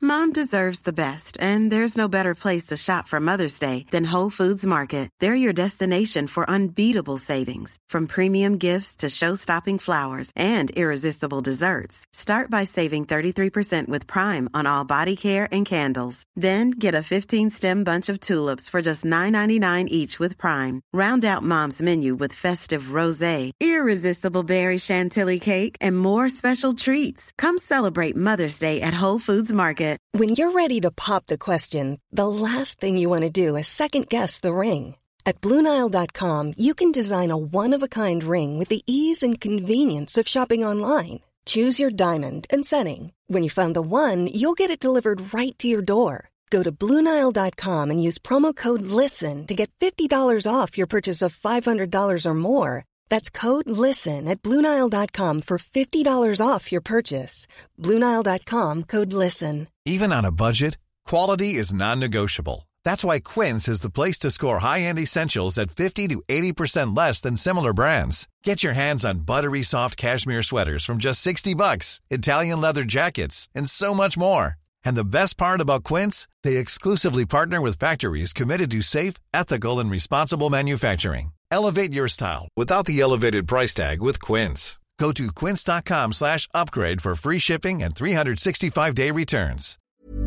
Mom deserves the best, and there's no better place to shop for Mother's Day than Whole Foods Market. They're your destination for unbeatable savings, from premium gifts to show-stopping flowers and irresistible desserts. Start by saving 33% with Prime on all body care and candles. Then get a 15-stem bunch of tulips for just $9.99 each with Prime. Round out Mom's menu with festive rosé, irresistible berry chantilly cake, and more special treats. Come celebrate Mother's Day at Whole Foods Market. When you're ready to pop the question, the last thing you want to do is second-guess the ring. At BlueNile.com, you can design a one-of-a-kind ring with the ease and convenience of shopping online. Choose your diamond and setting. When you find the one, you'll get it delivered right to your door. Go to BlueNile.com and use promo code LISTEN to get $50 off your purchase of $500 or more. That's code LISTEN at BlueNile.com for $50 off your purchase. BlueNile.com, code LISTEN. Even on a budget, quality is non-negotiable. That's why Quince is the place to score high-end essentials at 50 to 80% less than similar brands. Get your hands on buttery soft cashmere sweaters from just $60, Italian leather jackets, and so much more. And the best part about Quince, they exclusively partner with factories committed to safe, ethical, and responsible manufacturing. Elevate your style without the elevated price tag with Quince. Go to quince.com/upgrade for free shipping and 365-day returns.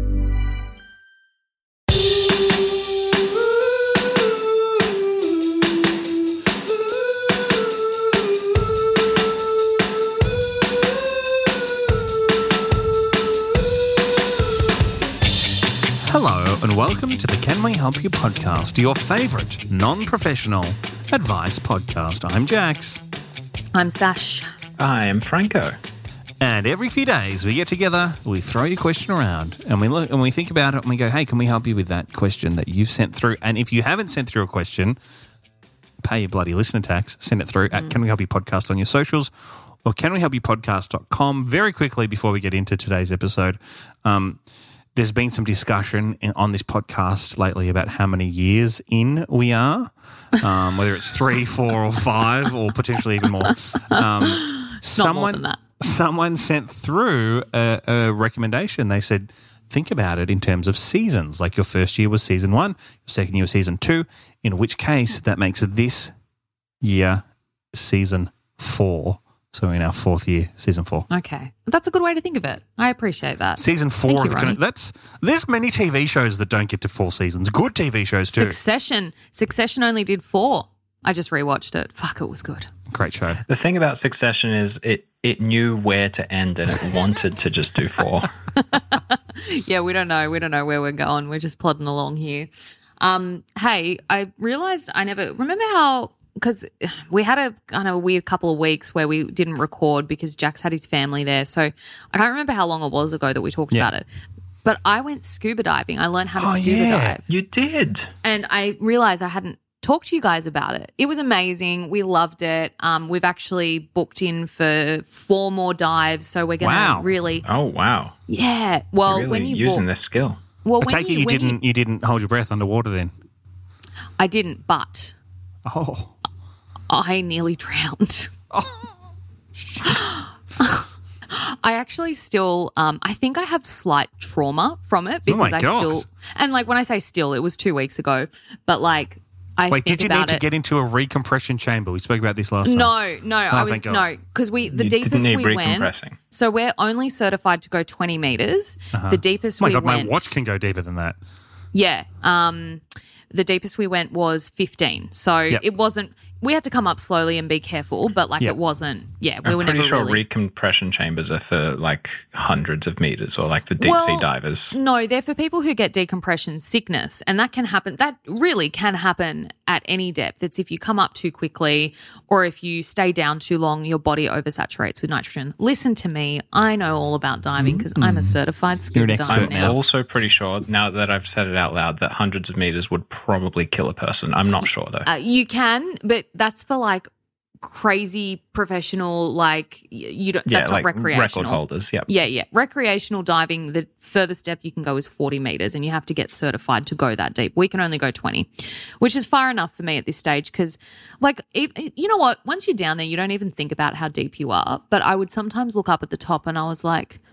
Hello and welcome to the Can We Help You podcast, your favourite non-professional advice podcast. I'm Jax. I'm Sash. I am Franco. And every few days we get together, we throw your question around and we look and we think about it and we go, hey, can we help you with that question that you've sent through? And if you haven't sent through a question, pay your bloody listener tax, send it through at Can We Help You Podcast on your socials or canwehelpyoupodcast.com. Very quickly before we get into today's episode, there's been some discussion on this podcast lately about how many years in we are, whether it's 3, 4 or 5 or potentially even more. Not more than that. Someone sent through a recommendation. They said, think about it in terms of seasons. Like your first year was season 1, your second year was season 2, in which case that makes this year season 4. So we're in our 4th year, season 4. Okay. That's a good way to think of it. I appreciate that. Season 4. Thank you, There's many TV shows that don't get to 4 seasons. Good TV shows too. Succession only did 4. I just rewatched it. Fuck, it was good. Great show. The thing about Succession is it knew where to end and it wanted to just do 4. Yeah, we don't know. We don't know where we're going. We're just plodding along here. Hey, I realised I never – remember how – because we had a kind of weird couple of weeks where we didn't record because Jax had his family there. So I can't remember how long it was ago that we talked about it. But I went scuba diving. I learned how to scuba dive. You did. And I realised I hadn't talked to you guys about it. It was amazing. We loved it. We've actually booked in for 4 more dives. So we're going to really – Oh, wow. Yeah. Well, You're really when you using this skill. Well, I take it you didn't hold your breath underwater then? I didn't, but I nearly drowned. I actually still, I think I have slight trauma from it because and like when I say still, it was 2 weeks ago, but like did you need to get into a recompression chamber? We spoke about this last time. No, because the deepest we went. So we're only certified to go 20 meters. The deepest we went. My watch can go deeper than that. Yeah. The deepest we went was 15. So it wasn't – we had to come up slowly and be careful, but like it wasn't – we were never I'm pretty sure really recompression chambers are for like hundreds of meters or like the deep-sea divers. No, they're for people who get decompression sickness, and that can happen – that really can happen at any depth. It's if you come up too quickly or if you stay down too long, your body oversaturates with nitrogen. Listen to me. I know all about diving because I'm a certified scuba diver now. I'm also pretty sure, now that I've said it out loud, that hundreds of meters would probably kill a person. I'm not sure though. You can, but that's for like crazy professional, like you don't. That's like not recreational. Record holders. Yeah. Recreational diving, the furthest depth you can go is 40 meters, and you have to get certified to go that deep. We can only go 20, which is far enough for me at this stage because, like, you know what? Once you're down there, you don't even think about how deep you are. But I would sometimes look up at the top, and I was like,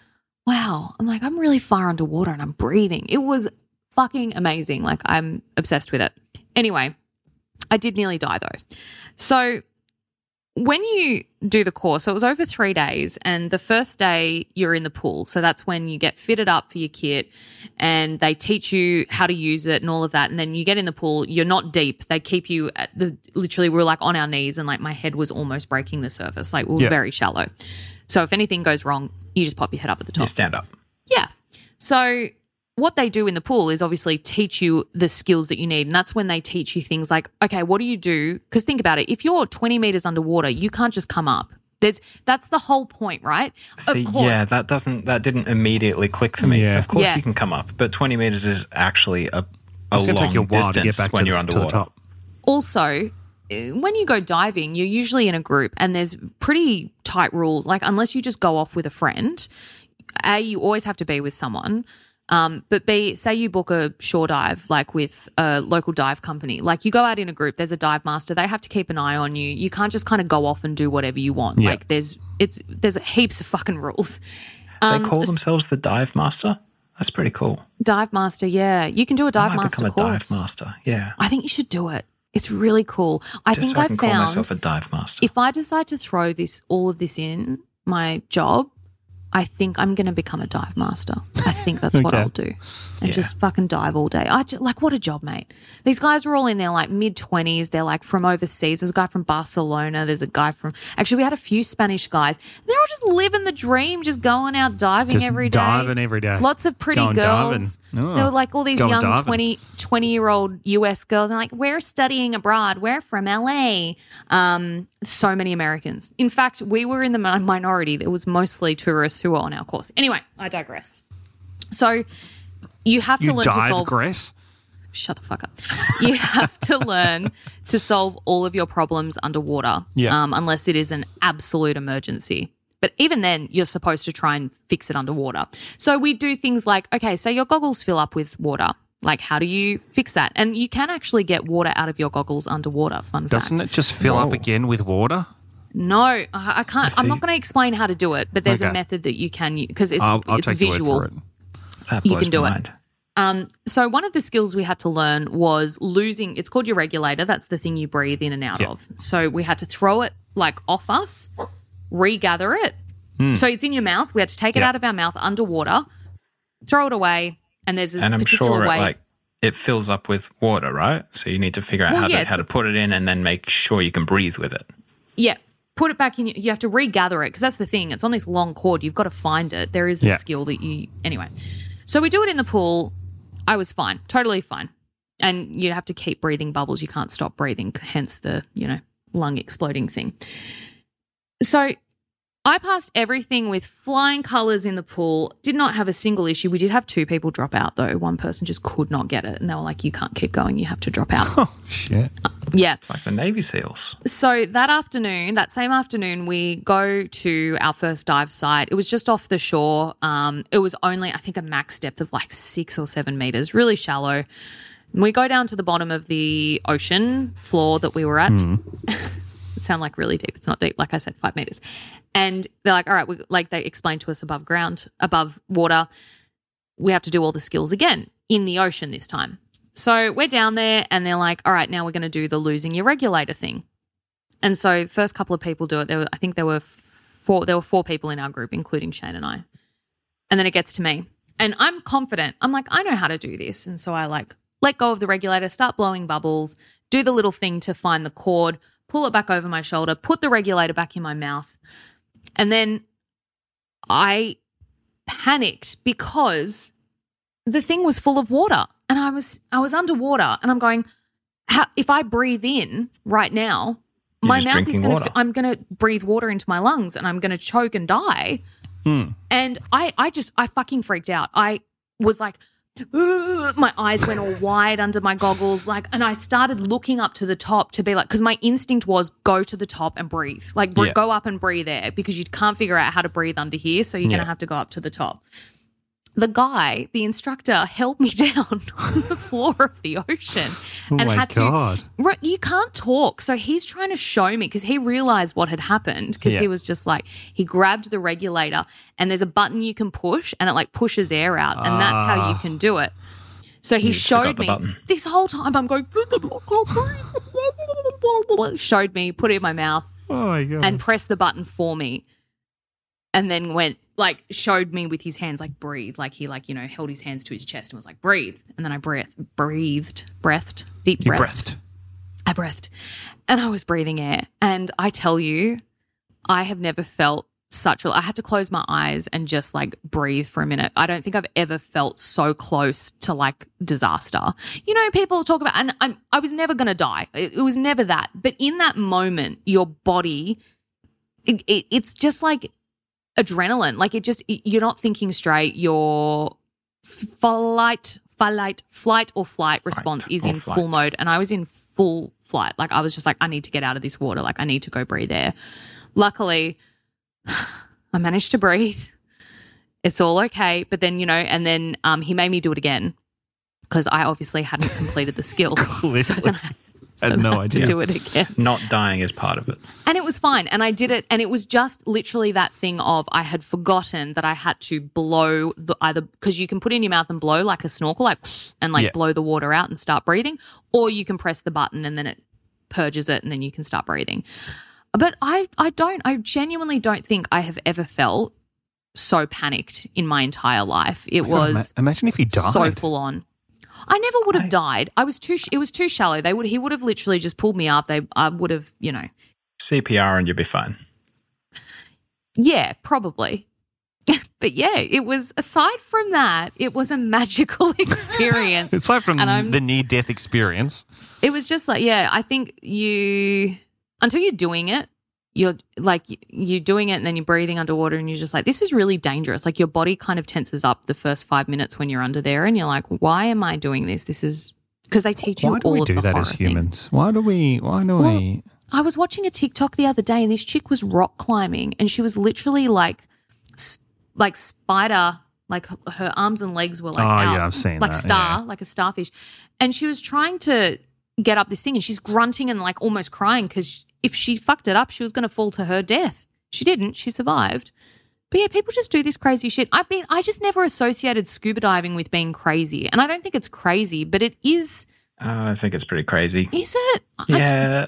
wow, I'm like, I'm really far underwater and I'm breathing. It was fucking amazing. Like, I'm obsessed with it. Anyway, I did nearly die though. So when you do the course, so it was over 3 days, and the first day you're in the pool. So that's when you get fitted up for your kit and they teach you how to use it and all of that. And then you get in the pool, you're not deep. They keep you at literally we were like on our knees, and like my head was almost breaking the surface. Like we were very shallow. So if anything goes wrong, you just pop your head up at the top. You stand up. Yeah. So what they do in the pool is obviously teach you the skills that you need. And that's when they teach you things like, okay, what do you do? Because think about it. If you're 20 meters underwater, you can't just come up. That's the whole point, right? See, of course. Yeah, that didn't immediately click for me. Yeah. Of course you can come up, but 20 meters is actually a It's going long to take you a while to distance get back when to you're the underwater. top. Also, when you go diving, you're usually in a group and there's pretty tight rules. Like unless you just go off with a friend, A, you always have to be with someone. But B, say you book a shore dive like with a local dive company. Like you go out in a group, there's a dive master. They have to keep an eye on you. You can't just kind of go off and do whatever you want. Yeah. Like there's heaps of fucking rules. They call themselves the dive master. That's pretty cool. Dive master, yeah. You can do a dive I might master become a course. dive master. Yeah. I think you should do it. It's really cool. I Just think so I I can call myself found a dive master. if I decide to throw all of this in my job, I think I'm going to become a dive master. I think that's what Okay. I'll do, and just fucking dive all day. Like, what a job, mate. These guys were all in their like mid-20s. They're like from overseas. There's a guy from Barcelona. There's a guy from – actually, we had a few Spanish guys. They're all just living the dream, just going out diving Just every day. diving every day. Lots of pretty Going girls. diving. Oh. They were like all these Going young diving. 20-year-old US girls. And like, we're studying abroad. We're from LA. So many Americans. In fact, we were in the minority. There was mostly tourists who were on our course. Anyway, I digress. So you have to You learn to dive, solve. Grace? Shut the fuck up. You have to learn to solve all of your problems underwater, Yeah. unless it is an absolute emergency. But even then, you're supposed to try and fix it underwater. So we do things like, okay, so your goggles fill up with water. Like, how do you fix that? And you can actually get water out of your goggles underwater. Fun Doesn't fact. it just fill up again with water? No, I can't. I'm not going to explain how to do it, but there's a Okay. method that you can use because it's I'll it's take your visual. word for it. That you blows can do my it. mind. So one of the skills we had to learn was losing. It's called your regulator. That's the thing you breathe in and out of. So we had to throw it like off us, regather it. So it's in your mouth. We had to take it Yeah. out of our mouth underwater, throw it away, and there's this And I'm particular sure way. it fills up with water, right? So you need to figure out Well, how yeah, to put it in and then make sure you can breathe with it. Yeah. Put it back in. You have to regather it because that's the thing. It's on this long cord. You've got to find it. There is a Yeah. skill that you. Anyway. So we do it in the pool. I was fine. Totally fine. And you have to keep breathing bubbles. You can't stop breathing, hence the, lung exploding thing. So I passed everything with flying colours in the pool. Did not have a single issue. We did have 2 people drop out though. One person just could not get it. And they were like, you can't keep going. You have to drop out. Oh, shit. Yeah. It's like the Navy SEALs. So that same afternoon, we go to our first dive site. It was just off the shore. It was only, I think, a max depth of like 6 or 7 meters, really shallow. And we go down to the bottom of the ocean floor that we were at. It sounded like really deep. It's not deep. Like I said, 5 meters. And they're like, all right, they explained to us above water, we have to do all the skills again in the ocean this time. So we're down there and they're like, all right, now we're going to do the losing your regulator thing. And so the first couple of people do it. I think there were 4 people in our group, including Shane and I. And then it gets to me. And I'm confident. I'm like, I know how to do this. And so I let go of the regulator, start blowing bubbles, do the little thing to find the cord, pull it back over my shoulder, put the regulator back in my mouth. And then I panicked because the thing was full of water and I was underwater and I'm going, if I breathe in right now, my just mouth is drinking going water. to, I'm going to breathe water into my lungs and I'm going to choke and die. And I fucking freaked out. I was like, my eyes went all wide under my goggles, and I started looking up to the top to be like, because my instinct was go to the top and breathe, go up and breathe there because you can't figure out how to breathe under here, so you're going to have to go up to the top. the guy, the instructor, held me down on the floor of the ocean Oh and my had God. to. Right, you can't talk. So he's trying to show me because he realized what had happened because Yeah. he was just like, he grabbed the regulator and there's a button you can push and it like pushes air out and that's how you can do it. So he just forgot showed the me button. this whole time. I'm going, showed me, put it in my mouth Oh my God. and pressed the button for me. And then went, like, showed me with his hands, like, breathe. Like, he, like, you know, held his hands to his chest and was like, breathe. And then I breathed, deep You breath. breathed. I breathed. And I was breathing air. And I tell you, I have never felt such I had to close my eyes and just, like, breathe for a minute. I don't think I've ever felt so close to, like, disaster. You know, people talk about, and I was never going to die. It was never that. But in that moment, your body, it's just like adrenaline. Like you're not thinking straight. Your flight or flight response is in full mode. And I was in full flight. Like I was just like, I need to get out of this water. Like I need to go breathe air. Luckily, I managed to breathe. It's all okay. But then, you know, and then he made me do it again because I obviously hadn't completed the skill. So then I had no idea to do it again. Not dying is part of it. And it was fine. And I did it. And it was just literally that thing of I had forgotten that I had to blow either because you can put it in your mouth and blow like a snorkel, like and like blow the water out and start breathing, or you can press the button and then it purges it and then you can start breathing. But I genuinely don't think I have ever felt so panicked in my entire life. It was imagine if you died. So full on. I never would have died. It was too shallow. He would have literally just pulled me up. I would have, you know. CPR and you'd be fine. Yeah, probably. But yeah, it was, aside from that, it was a magical experience. Aside from the near-death experience. It was just like, yeah, I think until you're doing it, you're doing it and then you're breathing underwater and you're just like, this is really dangerous. Like your body kind of tenses up the first 5 minutes when you're under there and you're like, why am I doing this? This is because they teach you all of the horror things. Why do we do that as humans? Why do we? I was watching a TikTok the other day and this chick was rock climbing and she was literally like spider, like her arms and legs were like out. Yeah, I've seen like that. like a starfish. And she was trying to get up this thing and she's grunting and like almost crying because if she fucked it up, she was going to fall to her death. She didn't. She survived. But yeah, people just do this crazy shit. I mean, I just never associated scuba diving with being crazy. And I don't think it's crazy, but it is. I think it's pretty crazy. Is it? Yeah.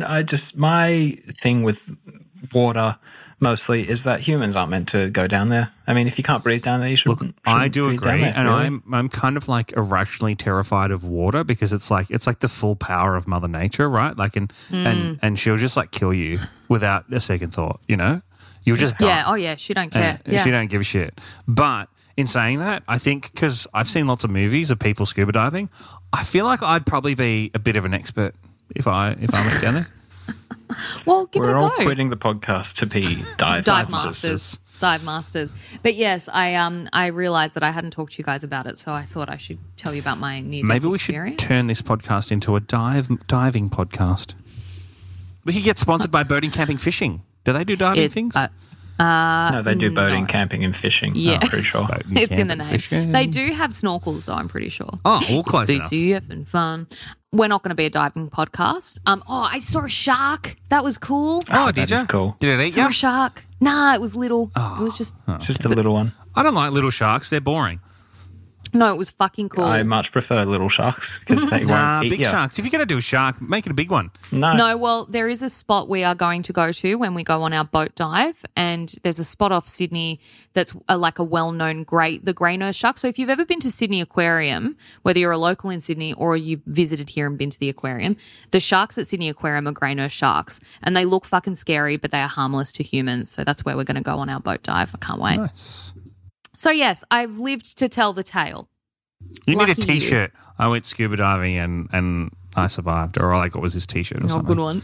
My thing with water mostly is that humans aren't meant to go down there. I mean, if you can't breathe down there, you shouldn't. Look, I do breathe down agree, there, and really. I'm kind of like irrationally terrified of water because it's like the full power of Mother Nature, right? Like, and she'll just like kill you without a second thought. You know, you'll just die. Yeah. Oh yeah. She don't care. And she don't give a shit. But in saying that, I think because I've seen lots of movies of people scuba diving, I feel like I'd probably be a bit of an expert if I went down there. Well, give it a go. We're all quitting the podcast to be dive masters. Dive masters. But yes, I realised that I hadn't talked to you guys about it, so I thought I should tell you about my near-death experience. Should turn this podcast into a diving podcast. We could get sponsored by Boating, Camping, Fishing. Do they do diving things? No, they do boating, camping, and fishing. Yeah. I'm pretty sure. Boating, It's in camping, the name. fishing. They do have snorkels, though, I'm pretty sure. Oh, all close enough. BCF and fun. We're not going to be a diving podcast. I saw a shark. That was cool. Oh, did you? That is cool. Did it eat Saw you? a shark. Nah, it was little. It was Just a little one. I don't like little sharks. They're boring. No, it was fucking cool. I much prefer little sharks because they won't eat big you. sharks. If you're going to do a shark, make it a big one. No, well, there is a spot we are going to go to when we go on our boat dive, and there's a spot off Sydney that's like a well-known the grey nose shark. So if you've ever been to Sydney Aquarium, whether you're a local in Sydney or you've visited here and been to the aquarium, the sharks at Sydney Aquarium are grey nose sharks, and they look fucking scary, but they are harmless to humans. So that's where we're going to go on our boat dive. I can't wait. Nice. So yes, I've lived to tell the tale. You need a Lucky you. T-shirt. I went scuba diving and I survived. Or like, what was his T-shirt or something? Good one.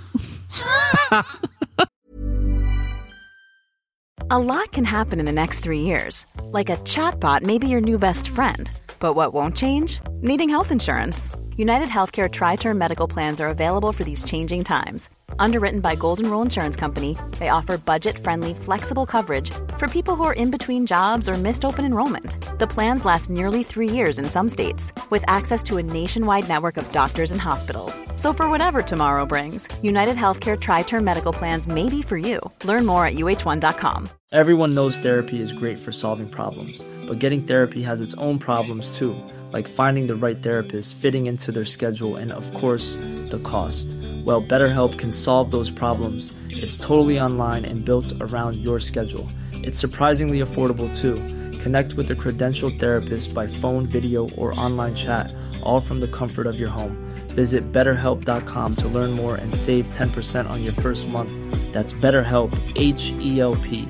A lot can happen in the next 3 years. Like a chatbot may be your new best friend. But what won't change? Needing health insurance. United Healthcare Tri-Term Medical Plans are available for these changing times. Underwritten by Golden Rule Insurance Company, they offer budget-friendly, flexible coverage for people who are in between jobs or missed open enrollment. The plans last nearly 3 years in some states, with access to a nationwide network of doctors and hospitals. So for whatever tomorrow brings, United Healthcare Tri-Term Medical Plans may be for you. Learn more at uh1.com. Everyone knows therapy is great for solving problems, but getting therapy has its own problems too, like finding the right therapist, fitting into their schedule, and of course, the cost. Well, BetterHelp can solve those problems. It's totally online and built around your schedule. It's surprisingly affordable too. Connect with a credentialed therapist by phone, video, or online chat, all from the comfort of your home. Visit BetterHelp.com to learn more and save 10% on your first month. That's BetterHelp, H-E-L-P.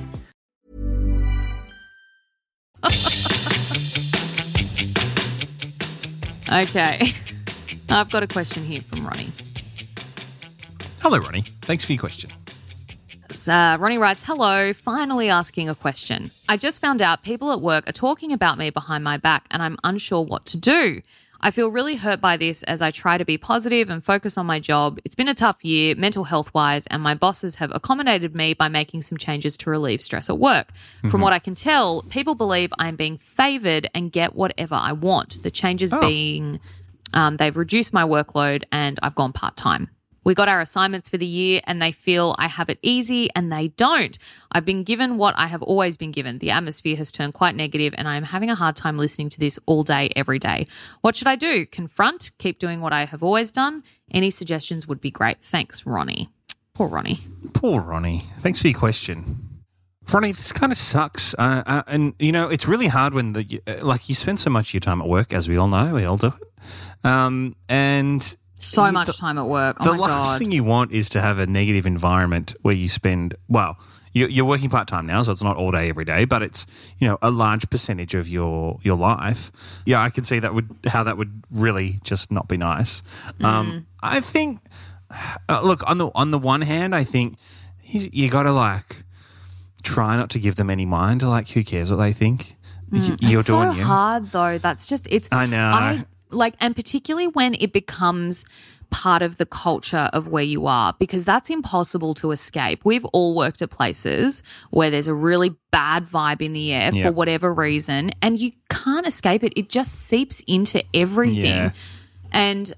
Okay. I've got a question here from Ronnie. Hello, Ronnie. Thanks for your question. Ronnie writes, hello, finally asking a question. I just found out people at work are talking about me behind my back and I'm unsure what to do. I feel really hurt by this as I try to be positive and focus on my job. It's been a tough year, mental health-wise, and my bosses have accommodated me by making some changes to relieve stress at work. From what I can tell, people believe I'm being favoured and get whatever I want. The changes being they've reduced my workload and I've gone part-time. We got our assignments for the year and they feel I have it easy and they don't. I've been given what I have always been given. The atmosphere has turned quite negative and I am having a hard time listening to this all day, every day. What should I do? Confront? Keep doing what I have always done? Any suggestions would be great. Thanks, Ronnie. Poor Ronnie. Poor Ronnie. Thanks for your question. Ronnie, this kind of sucks. And, you know, it's really hard when you spend so much of your time at work, as we all know. We all do it. And so much time at work. Oh, my God. The last thing you want is to have a negative environment where you spend, well, you're working part-time now, so it's not all day, every day, but it's, you know, a large percentage of your life. Yeah, I can see how that would really just not be nice. I think, look, on the one hand, I think you got to, try not to give them any mind. Who cares what they think? You're it's doing so you. hard, though. That's just, I know. And particularly when it becomes part of the culture of where you are, because that's impossible to escape. We've all worked at places where there's a really bad vibe in the air for whatever reason, and you can't escape it. It just seeps into everything. Yeah. And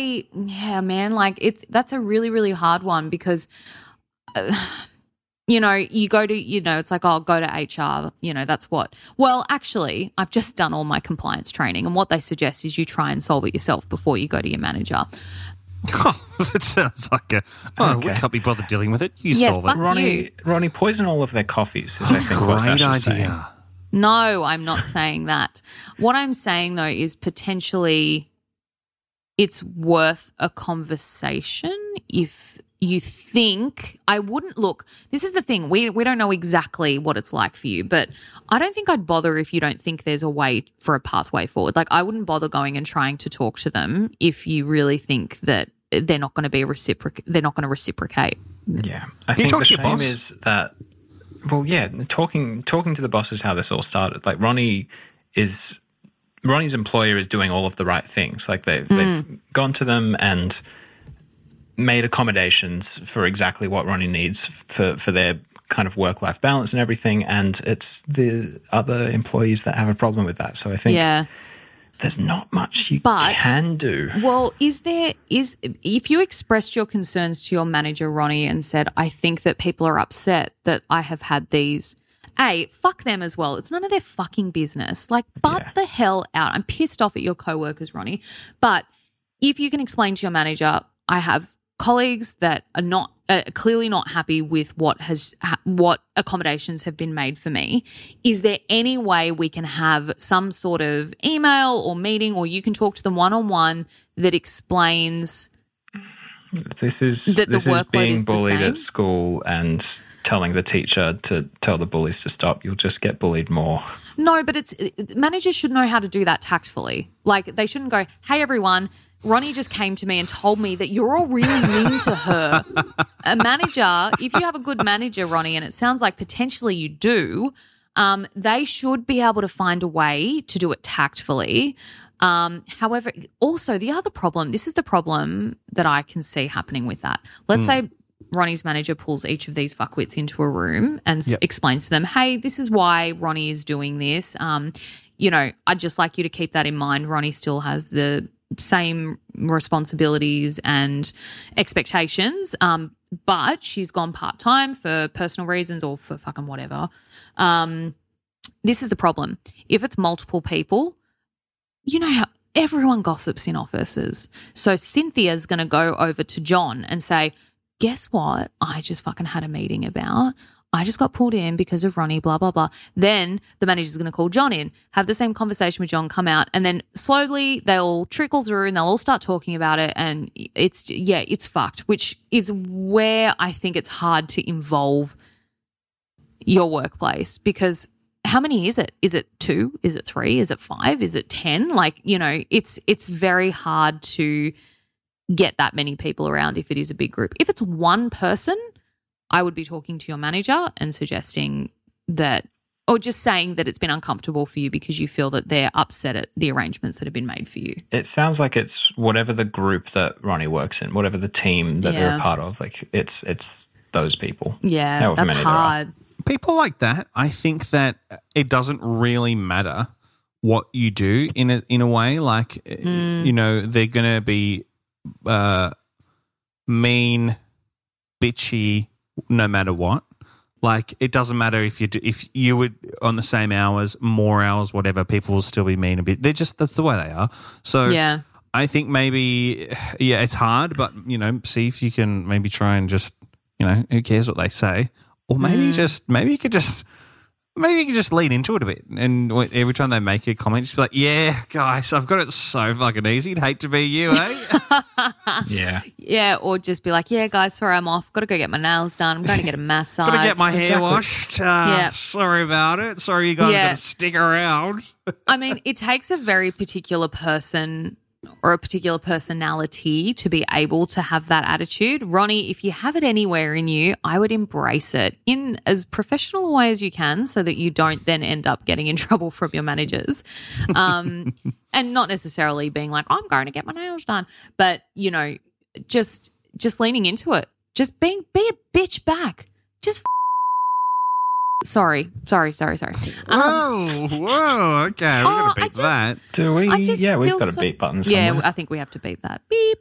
that's a really, really hard one because you go to, it's like, oh, go to HR, that's what. Well, actually, I've just done all my compliance training and what they suggest is you try and solve it yourself before you go to your manager. Oh, that sounds like we can't be bothered dealing with it. You solve it. Ronnie, poison all of their coffees. Is I think what great Sasha's idea. Saying. No, I'm not saying that. What I'm saying, though, is potentially it's worth a conversation if you think. I wouldn't look. This is the thing. We don't know exactly what it's like for you, but I don't think I'd bother if you don't think there's a way for a pathway forward. I wouldn't bother going and trying to talk to them if you really think that they're not going to be they're not going to reciprocate. Yeah, I think the shame is that. Well, yeah, talking to the boss is how this all started. Ronnie's employer is doing all of the right things. They've gone to them and made accommodations for exactly what Ronnie needs for their kind of work-life balance and everything, and it's the other employees that have a problem with that. So I think there's not much you can do. Well, if you expressed your concerns to your manager, Ronnie, and said, I think that people are upset that I have had these, fuck them as well. It's none of their fucking business. The hell out. I'm pissed off at your coworkers, Ronnie. But if you can explain to your manager, I have colleagues that are not clearly not happy with what accommodations have been made for me. Is there any way we can have some sort of email or meeting, or you can talk to them one-on-one that explains this is being bullied at school and telling the teacher to tell the bullies to stop. You'll just get bullied more. No, but managers should know how to do that tactfully. They shouldn't go, hey, everyone, Ronnie just came to me and told me that you're all really mean to her. A manager, if you have a good manager, Ronnie, and it sounds like potentially you do, they should be able to find a way to do it tactfully. However, also the other problem, this is the problem that I can see happening with that. Let's say Ronnie's manager pulls each of these fuckwits into a room and Yep. explains to them, hey, this is why Ronnie is doing this. I'd just like you to keep that in mind. Ronnie still has the same responsibilities and expectations, but she's gone part-time for personal reasons or for fucking whatever. This is the problem. If it's multiple people, you know how everyone gossips in offices. So Cynthia's going to go over to John and say, guess what? I just fucking had a meeting about. I just got pulled in because of Ronnie, blah, blah, blah. Then the manager's going to call John in, have the same conversation with John, come out, and then slowly they'll trickle through and they'll all start talking about it, and it's fucked, which is where I think it's hard to involve your workplace, because how many is it? Is it 2? Is it 3? Is it 5? Is it 10? It's very hard to get that many people around if it is a big group. If it's one person, I would be talking to your manager and suggesting that, or just saying that it's been uncomfortable for you because you feel that they're upset at the arrangements that have been made for you. It sounds like it's whatever the group that Ronnie works in, whatever the team that they're a part of, like it's those people. Yeah, However that's many there are. hard. People like that, I think that it doesn't really matter what you do in a way. Like, they're going to be mean, bitchy, no matter what. Like, it doesn't matter if you would on the same hours, more hours, whatever. People will still be mean a bit. That's the way they are. So Yeah. I think maybe it's hard, but see if you can maybe try and just who cares what they say. Or maybe maybe you could just lean into it a bit, and every time they make a comment, just be like, "Yeah, guys, I've got it so fucking easy. I'd hate to be you, eh?" Yeah. Yeah, or just be like, yeah, guys, sorry, I'm off. Got to go get my nails done. I'm going to get a massage. Got to get my hair washed. Yeah. Sorry about it. Sorry, you guys got to stick around. I mean, it takes a very particular person or a particular personality to be able to have that attitude. Ronnie, if you have it anywhere in you, I would embrace it in as professional a way as you can so that you don't then end up getting in trouble from your managers. And not necessarily being like, I'm going to get my nails done, but, just leaning into it. Just be a bitch back. Just Sorry. Whoa, okay. We're going to beat that. Do we? Yeah, we've got a so- beat button somewhere. Yeah, I think we have to beat that. Beep.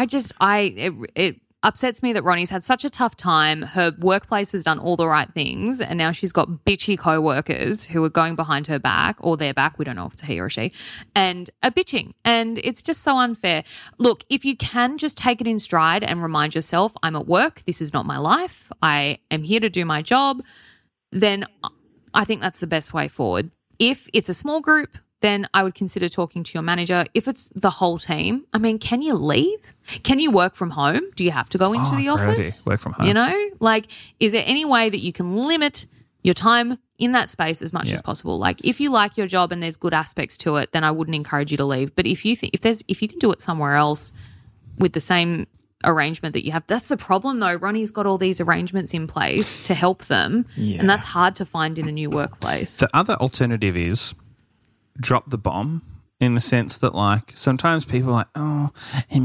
It upsets me that Ronnie's had such a tough time. Her workplace has done all the right things, and now she's got bitchy co-workers who are going behind her back, or their back, we don't know if it's a he or a she, and are bitching. And it's just so unfair. Look, if you can just take it in stride and remind yourself, I'm at work, this is not my life, I am here to do my job, then I think that's the best way forward. If it's a small group, then I would consider talking to your manager. If it's the whole team, I mean, can you leave? Can you work from home? Do you have to go into the great office? idea. Work from home. Is there any way that you can limit your time in that space as much as possible? Like, if you like your job and there's good aspects to it, then I wouldn't encourage you to leave. But if you can do it somewhere else with the same arrangement that you have, that's the problem though. Ronnie's got all these arrangements in place to help them, and that's hard to find in a new workplace. The other alternative is drop the bomb, in the sense that, like, sometimes people are like, oh, can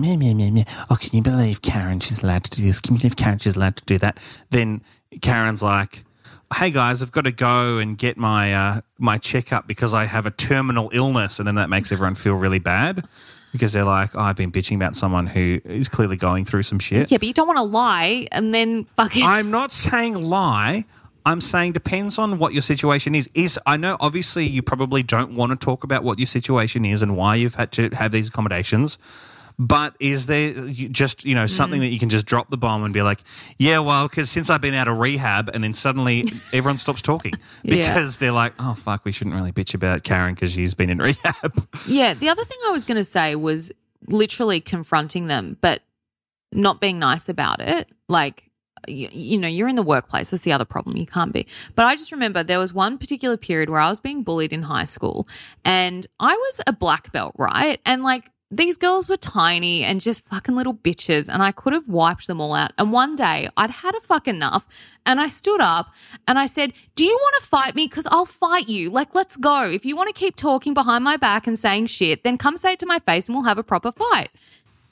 you believe Karen, she's allowed to do this? Can you believe Karen, she's allowed to do that? Then Karen's like, hey guys, I've got to go and get my my checkup because I have a terminal illness, and then that makes everyone feel really bad because they're like, oh, I've been bitching about someone who is clearly going through some shit. Yeah, but you don't want to lie and then fucking... I'm not saying lie. I'm saying depends on what your situation is. I know obviously you probably don't want to talk about what your situation is and why you've had to have these accommodations, but is there just, something that you can just drop the bomb and be like, yeah, well, because since I've been out of rehab, and then suddenly everyone stops talking because they're like, oh, fuck, we shouldn't really bitch about Karen because she's been in rehab. Yeah, the other thing I was going to say was literally confronting them, but not being nice about it. Like, you're in the workplace. That's the other problem. You can't be. But I just remember there was one particular period where I was being bullied in high school, and I was a black belt, right? And like, these girls were tiny and just fucking little bitches, and I could have wiped them all out. And one day I'd had a fuck enough, and I stood up and I said, do you want to fight me? Because I'll fight you. Like, let's go. If you want to keep talking behind my back and saying shit, then come say it to my face and we'll have a proper fight.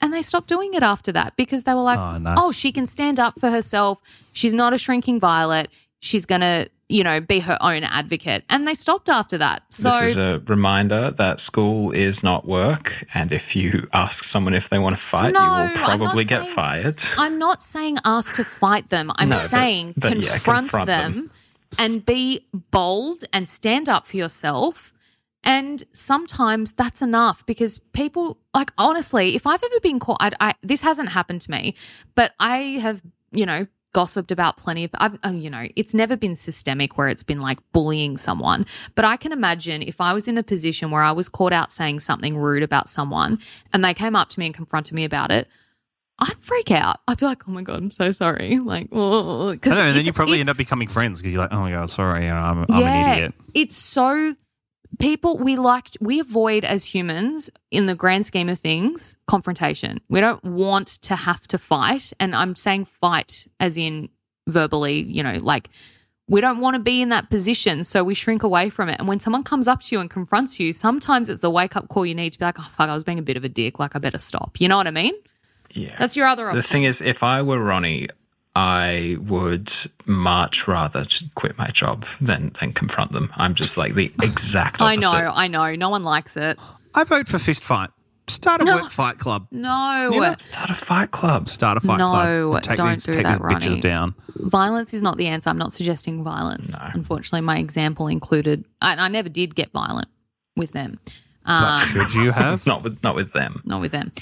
And they stopped doing it after that because they were like, Oh, nice. oh, she can stand up for herself. She's not a shrinking violet. She's going to, be her own advocate. And they stopped after that. So This is a reminder that school is not work, and if you ask someone if they want to fight, No, you I'm will not probably get saying- fired. I'm not saying ask to fight them. I'm No, but- saying but yeah, confront confront them, them. and be bold and stand up for yourself. And sometimes that's enough because people, like, honestly, if I've ever been caught, this hasn't happened to me, but I have, gossiped about plenty of, it's never been systemic where it's been like bullying someone. But I can imagine if I was in the position where I was caught out saying something rude about someone and they came up to me and confronted me about it, I'd freak out. I'd be like, oh my God, I'm so sorry. Like, oh, I know, and then you probably end up becoming friends because you're like, oh my God, sorry, I'm an idiot. It's so people we avoid as humans in the grand scheme of things confrontation. We don't want to have to fight, and I'm saying fight as in verbally, like we don't want to be in that position, so we shrink away from it. And when someone comes up to you and confronts you, sometimes it's the wake up call you need to be like, oh fuck, I was being a bit of a dick, like I better stop. You know what I mean? Yeah. That's your other option. The thing is, if I were Ronnie, I would much rather just quit my job than confront them. I'm just like the exact opposite. I know. No one likes it. I vote for fist fight. Start a work fight club. No. Start a fight club. Start a fight club. No, And take don't these, do take that, these bitches Ronnie. down. Violence is not the answer. I'm not suggesting violence. No. Unfortunately, my example included I never did get violent with them. But should you have? Not with them. Not with them.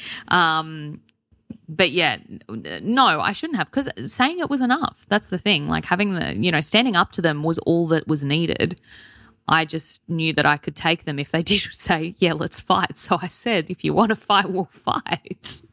But yeah, no, I shouldn't have, because saying it was enough. That's the thing. Like having standing up to them was all that was needed. I just knew that I could take them if they did say, yeah, let's fight. So I said, if you want to fight, we'll fight.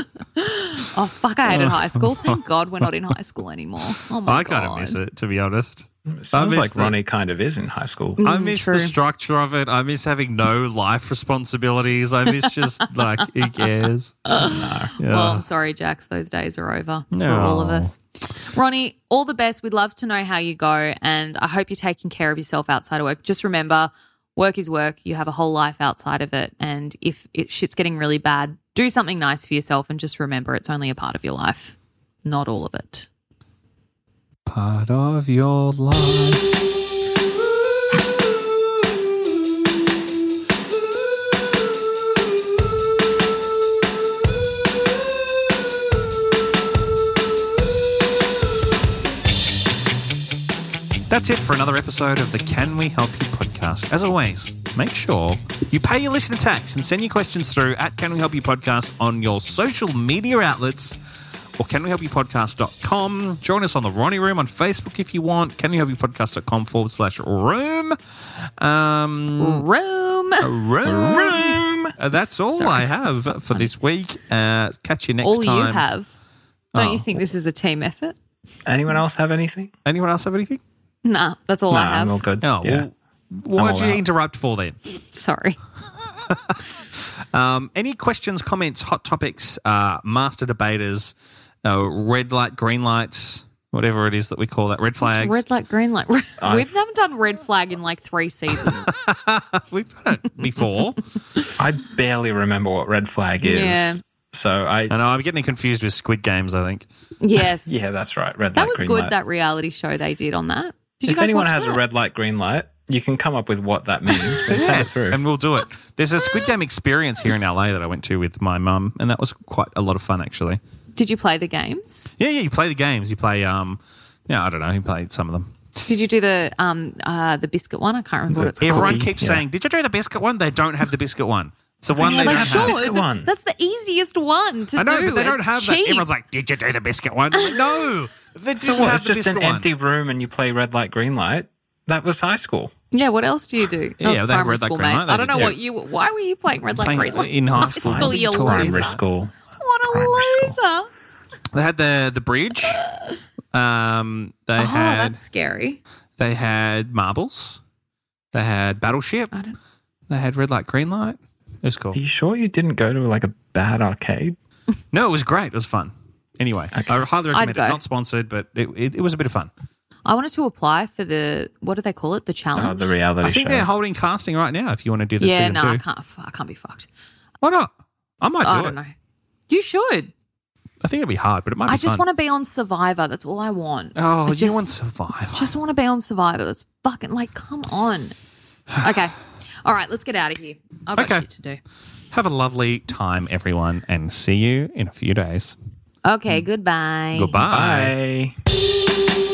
Oh, fuck, I hated high school. Thank God we're not in high school anymore. Oh, my I God. kind of miss it, to be honest. Sounds miss like the- Ronnie kind of is in high school. I miss true. the structure of it. I miss having no life responsibilities. I miss just like, who cares? Yeah. Well, I'm sorry, Jax. Those days are over for No. all of us. Ronnie, all the best. We'd love to know how you go, and I hope you're taking care of yourself outside of work. Just remember, work is work. You have a whole life outside of it, and if shit's getting really bad, do something nice for yourself, and just remember it's only a part of your life, not all of it. Part of your life. That's it for another episode of the Can We Help You podcast. As always, make sure you pay your listener tax and send your questions through at Can We Help You podcast on your social media outlets or canwehelpyoupodcast.com. Join us on the Ronnie Room on Facebook if you want. canwehelpyoupodcast.com/room. Room. That's all Sorry. I have for this week. Catch you next All time. you have. Don't Oh. you think this is a team effort? Anyone else have anything? Anyone else have anything? Nah, that's all No, I have. I'm all good. Oh, Yeah. well, why'd all you out. interrupt for then? Sorry. Any questions, comments, hot topics, master debaters, red light, green lights, whatever it is that we call that, red flags. Red light, green light. We haven't done red flag in like 3 seasons. We've done it before. I barely remember what red flag is. Yeah. So I I know, I'm getting confused with Squid Games, I think. Yes. yeah, that's right. Red That light, was green good, light. that reality show they did on that. Did you If guys anyone watch has that? a red light, green light, you can come up with what that means. Then send it through. And we'll do it. There's a Squid Game experience here in LA that I went to with my mum, and that was quite a lot of fun, actually. Did you play the games? Yeah, you play the games. You play, I don't know, you played some of them. Did you do the biscuit one? I can't remember what it's called. Everyone keeps saying, did you do the biscuit one? They don't have the biscuit one. It's the one Yeah, they they don't should. have. Biscuit one. That's the easiest one to do. I know, but they don't It's have that. cheap. Everyone's like, did you do the biscuit one? I'm like, no, they didn't So what? have It's the just an biscuit one. empty room and you play red light, green light. That was high school. Yeah, what else do you do? That was Yeah, they have primary red light, school, green mate. light. They I don't know did- what why were you playing red light, Playing green light? in high school. you Primary loser. school. What a Primary loser. They had the bridge. They Oh, had that's scary. they had marbles. They had battleship. I don't- They had red light, green light. It was cool. Are you sure you didn't go to like a bad arcade? No, it was great. It was fun. Anyway, I highly recommend it. go. Not sponsored, but it was a bit of fun. I wanted to apply for the, what do they call it? The challenge? The reality I think show. they're holding casting right now if you want to do the yeah, season no, 2. I can't be fucked. Why not? I might do I it. don't know. You should. I think it'd be hard, but it might be I just fun. want to be on Survivor. That's all I want. Oh, I you want Survivor. Just want to be on Survivor. That's fucking like, come on. Okay. All right, let's get out of here. I've got shit to do. Have a lovely time, everyone, and see you in a few days. Okay, goodbye. Goodbye. Bye.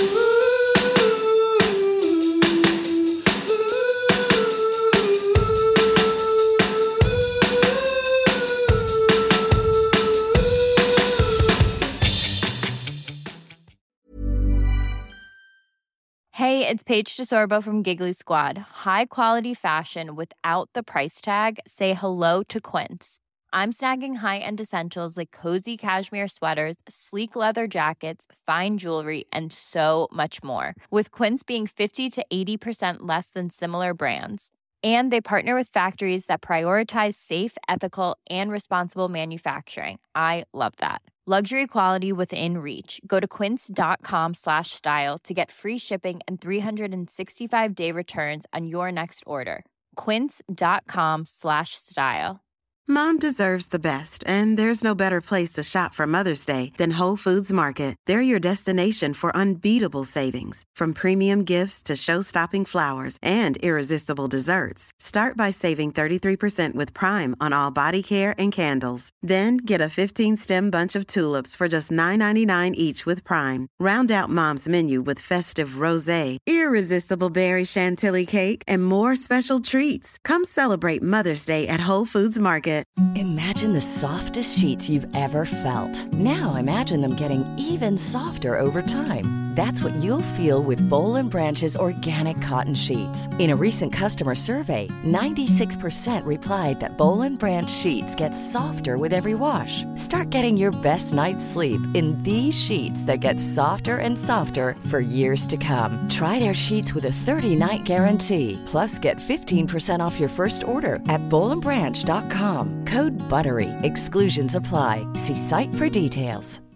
Hey, it's Paige DeSorbo from Giggly Squad. High quality fashion without the price tag. Say hello to Quince. I'm snagging high-end essentials like cozy cashmere sweaters, sleek leather jackets, fine jewelry, and so much more. With Quince being 50 to 80% less than similar brands. And they partner with factories that prioritize safe, ethical, and responsible manufacturing. I love that. Luxury quality within reach. Go to quince.com/style to get free shipping and 365-day returns on your next order. Quince.com/style. Mom deserves the best, and there's no better place to shop for Mother's Day than Whole Foods Market. They're your destination for unbeatable savings, from premium gifts to show-stopping flowers and irresistible desserts. Start by saving 33% with Prime on all body care and candles. Then get a 15-stem bunch of tulips for just $9.99 each with Prime. Round out Mom's menu with festive rosé, irresistible berry chantilly cake, and more special treats. Come celebrate Mother's Day at Whole Foods Market. Imagine the softest sheets you've ever felt. Now imagine them getting even softer over time. That's what you'll feel with Boll & Branch's organic cotton sheets. In a recent customer survey, 96% replied that Boll & Branch sheets get softer with every wash. Start getting your best night's sleep in these sheets that get softer and softer for years to come. Try their sheets with a 30-night guarantee. Plus, get 15% off your first order at bollandbranch.com. Code BUTTERY. Exclusions apply. See site for details.